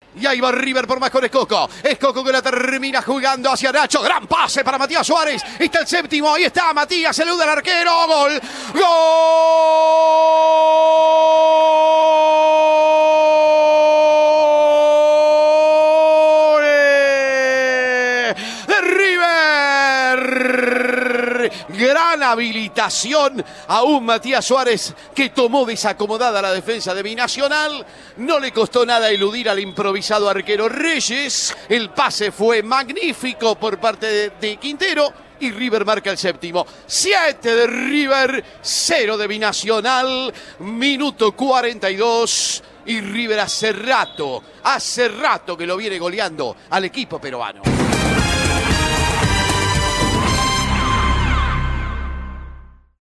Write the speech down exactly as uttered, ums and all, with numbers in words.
Y ahí va River por más con Escoco. Escoco que la termina jugando hacia Nacho. Gran pase para Matías Suárez. Está el séptimo. Ahí está Matías. Saluda al arquero. Gol. Gol. De River. Gran habilitación a un Matías Suárez que tomó desacomodada la defensa de Binacional. No le costó nada eludir al improvisado arquero Reyes. El pase fue magnífico por parte de, de Quintero. Y River marca el séptimo. siete de River, cero de Binacional. Minuto cuarenta y dos. Y River hace rato, hace rato que lo viene goleando al equipo peruano.